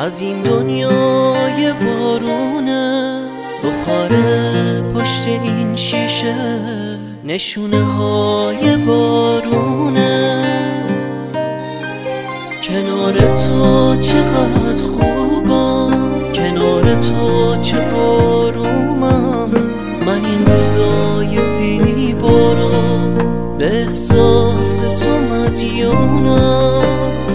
از این دنیای بارونه، بخار پشت این شیشه نشونه های بارونه. کنار تو چقدر خوبم، کنار تو چه آرومم. من این روزای زیبا رو به احساس تو مدیونم.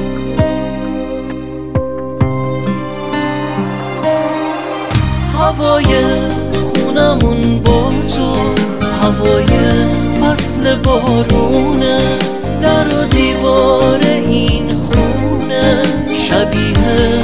هوای خونمون با تو، هوای فصل بارونه. در و دیوار این خونه شبیه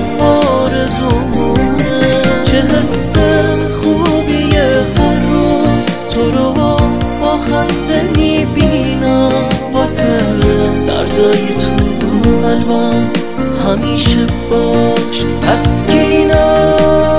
آرزومونه. چه حس خوبیه هر روز تو رو با خنده میبینم. واسه دردای تو قلبم همیشه باش تسکینم.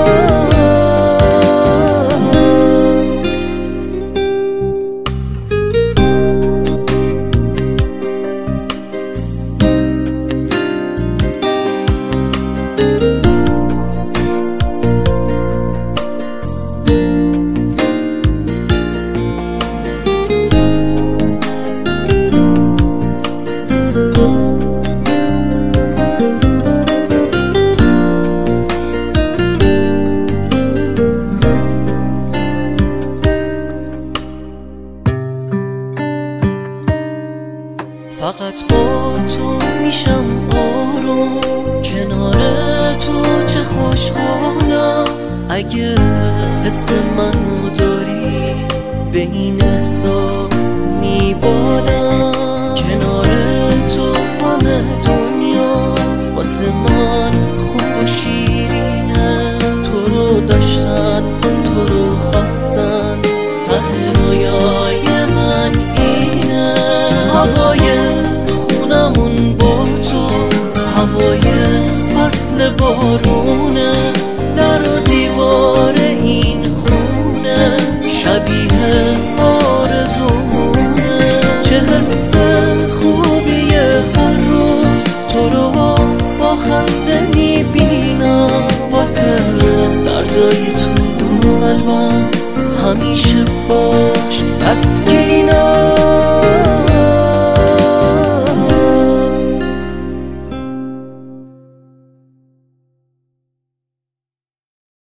فقط با تو میشم آروم، کنار تو چه خوشحالم. اگه حس منو داری به این احساس میبالم. کنار تو همه دنیا واسه من خوب و شیرینه. تو رو داشتن، تو رو خواستن، ته رویای من اینه. هوای خونمون با تو، هوای فصل بارونه. در و دیوار این خونه شبیه آرزومونه. چه حس خوبیه هر روز تو رو با خنده میبینم. واسه دردای تو قلبم همیشه باش تسکینم.